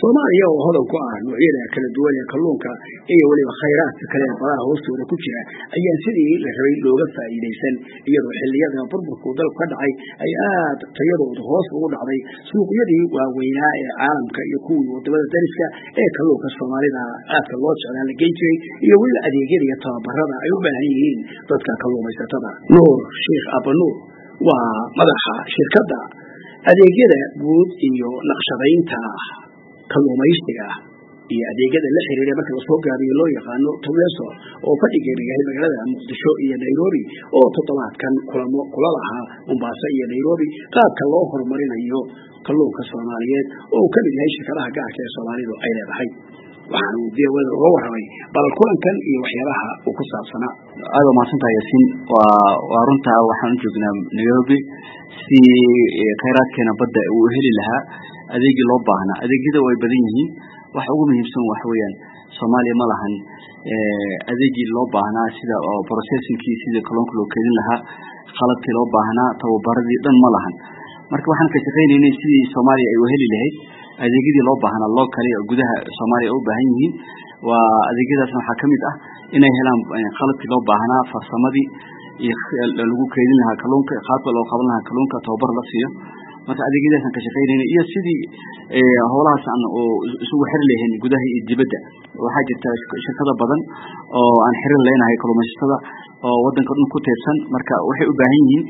Soomaaliya oo hodan ku ah noocyada kala duwan ee kalluunka iyo waliba khayraadka kale ee badaha hoostooda ku jira ayaa sidii la rabay looga faa'iideysan iyadoo xilliyada burburku dalka ka dhacay ay aad tayadoodu hoos ugu dhacday suuqyadii waaweynaa ee caalamka iyo kuwii wadamada dariska ee kalluunka Soomaalida aadka loo jeclaan la geyn jiray iyo waliba adeegyada iyo tababarada ay u baahan yihiin dadka kalluumaysatada. Nuur Sheekh Abanuur waa madaxa shirkadda adeegyada guud iyo naqshadaynta kalluumaysiga iyo adeegyada la xiriira marka la soo gaariyo loo yaqaano Taweso oo fadhigeedu yahay magaalada Muqdisho iyo Nairobi oo toddobaadkan kula lahaa Mombasa iyo Nairobi qaabka loo horumarinayo kalluunka Soomaaliyeed oo ka mid yahay shirkadaha gaarka ee Soomaalidu ay leedahay. waxaan diiwada uga warramay bal kulankan iyo waxyaabaha uu ku saabsanaa. aad u mahadsantahay Yaasiin. waa runtaa waxaan joognaa Nairobi si khayraadkeena badda uu heli lahaa adeegii loo baahnaa. adeegyada way badan yihiin, waxa ugu muhiimsan waxa weeyaan Soomaaliya ma lahan adeegii loo baahnaa sida processingkii sida kalluunka loo keedin lahaa, qalabkii loo baahnaa, tababaradii dhan ma lahan. marka waxaan ka shaqeynaynay sidii Soomaaliya ay u heli lahayd adeegyadii loo baahnaa loo kale gudaha Soomaaliya u baahan yihiin. waa adeegyadaas waxaa kamid ah inay helaan qalabkii loo baahnaa, farsamadii iyo lagu keedin lahaa kalluunka, qaabka loo qaban lahaa kalluunka, tababar la siiyo. marka adeegyadaas ka shaqeynaynay iyo sidii howlahaas aan isugu xir lahayn gudaha iyo dibadda. waxaa jirta shirkado badan oo aan xiriir leenahay kalluumaysatada oo wadanka dhan ku teersan. marka waxay u baahan yihiin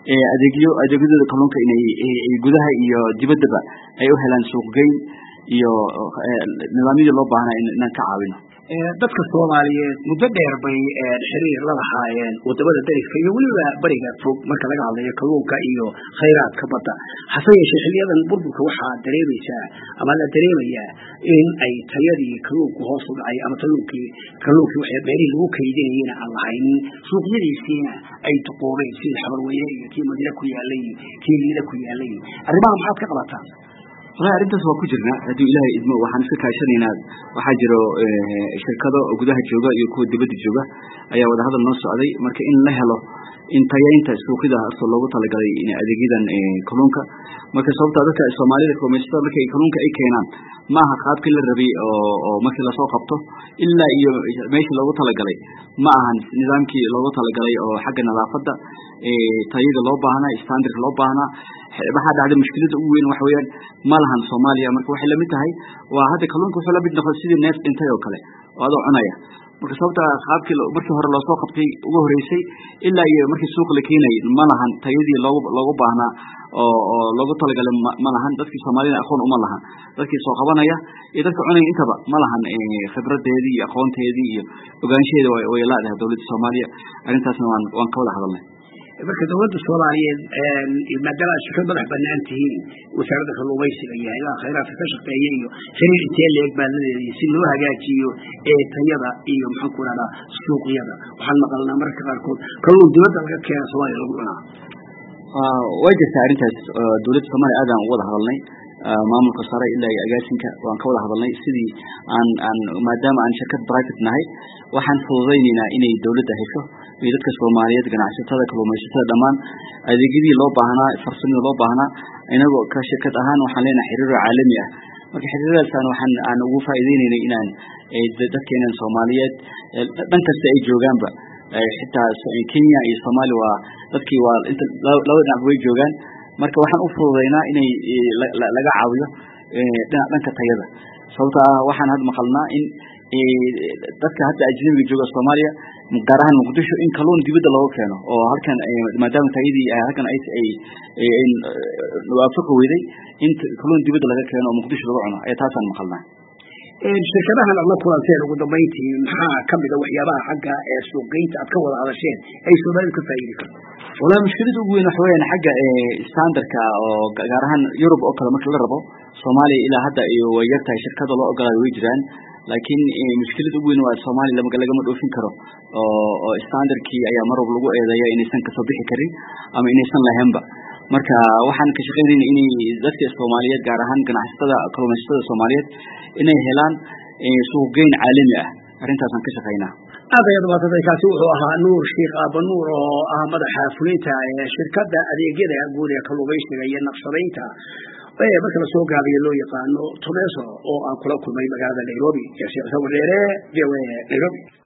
adeegyada kalluunka inay gudaha iyo dibaddaba ay u helaan suuqgeyn iyo nidaamyada loo baahnaa inaan ka caawino. dadka Soomaaliyeed muddo dheer bay xiriir la lahaayeen wadamada dariska iyo waliba bariga fog marka laga hadlayo kalluunka iyo khayraadka badda. hase yeeshee xilliyadan burburka waxaa dareemaysaa ama la dareemayaa in ay tayadii kalluunku hoos u dhacay ama kalluunkii waxay meelihii lagu kaydinayeen aan lahayn, suuqyadiisiina ay duqoobeen sida Xamarweyne iyo kii Madiina ku yaalay kii Liida ku yaalay. arrimaha maxaad ka qabataan? والله أنت سوى كجرنا هذه إلهي إدمه وحن فكها شرينا وحجروا شركة وجودها الجوجا يكون دبد الجوجا أي وده هذا النص عليه مرك إن له له إن تيين تسوق كده أصل لو طلع جري إن أدي جدا كلونكا مرك صوت هذا الصومالي لكم يستوى مرك كلونكا أي كينان ما هقاب كل الربيع أو مثل سوق قبته إلا ماشي لو طلع جري معها نظام كي لو طلع جري أو حاجة نظافة تيجي لو بهنا استاندر لو بهنا بحد هذه مشكلة وين وحويان مالهن Soomaaliya marka waxay la mid tahay waa hada kalluunka wuxuu la mid noqon sidii neef intay oo kale wada cunaya. marka sababta qaabkii markii hore loo soo qabtay ugu horeysay ilaa iyo markii suuq la keenay ma lahan tayadii loogu baahnaa oo loogu talagalay ma lahan. dadkii Soomaalida aqoon uma lahan, dadkii soo qabanaya iyo dadka cunaya intaba ma lahan khibradeedii iyo aqoonteedii iyo ogaanshadeeda way leedahay dawladda Soomaaliya. arrintaasna waan ka wada hadalnay. marka dawladda Soomaaliyeed maadaama shirkad madax bannaan tihiin wasaaradda kalluumaysiga iyo hay'adaha khayraadka ka shaqeeya iyo xiriir intee leeg baa la leeyahay si loo hagaajiyo tayada iyo maxaan ku radaa suuqyada. waxaan maqalnaa marka qaarkood kalluun dibadda laga keeno Soomaaliya lagu cunaa. way jirtaa arrintaas dawladda Soomaaliya aad aan uga wada hadalnay maamulka sare ilaa iyo agaasinka waan ka wada hadalnay sidii aan maadaama aan shirkad private nahay waxaan fududeynaynaa inay dawladda hesho iyo dadka Soomaaliyeed ganacsatada kalluumaysatada dhammaan adeegyadii loo baahnaa, farsamada loo baahnaa. inagoo ka shirkad ahaan waxaan leenahay xiriir caalami ah. marka xiriiradaas waxaan ugu faa'iideynaynay inaan dadkeena Soomaaliyeed dhan kasta ay joogaanba xitaa Kenya iyo Soomaaliya waa dadkii waa inta laba dhinac way joogaan. marka waxaan u fududeynaa inay laga caawiyo dhanka tayada. sababta waxaan had maqalnaa in dadka hadda ajnabiga jooga Soomaaliya gaar ahaan Muqdisho in kalluun dibadda looga keeno oo halkan maadaama tayadii halkan ay waafaqo weyday in kalluun dibadda laga keeno oo Muqdisho lagu cuno taasaan maqalnaa. shirkadahan aad la kulanteen ugu dambeyntii maxaa ka mid ah waxyaabaha xagga suuqgeynta aad ka wada hadasheen ay Soomaalidu ka faa'iidi karto? والله مشكلته وين حوالي حاجة ستاندرد كجارهن يوروب أو كلام كله ربو Soomaaliya ilaa hadda iyo wayartahay shirkado loo ogolaaday way jiraan, laakiin mushkiladu weyn waa Soomaaliya lama dhoofin karo oo standardkii ayaa mar walba lagu eedeeyaa inaysan ka soo bixi karin ama inaysan lahaynba. marka waxaan ka shaqeynaynaa in dadka Soomaaliyeed gaar ahaan ganacsatada kalluumaysatada Soomaaliyeed inay helaan suuqgeyn caalami ah. arrintaasaan ka shaqeynaa. aad ayaad maatay kaasi wuxuu ahaa Nuur Sheekh Abanuur oo ah madaxa fulinta ee shirkadda adeegyada guud ee kalluumaysiga iyo naqshadaynta marka la soo gaabiyo loo yaqaano Tomeso oo aan kula kulmay magaalada Nairobi. Sheekh Sawir Dheere, Nairobi.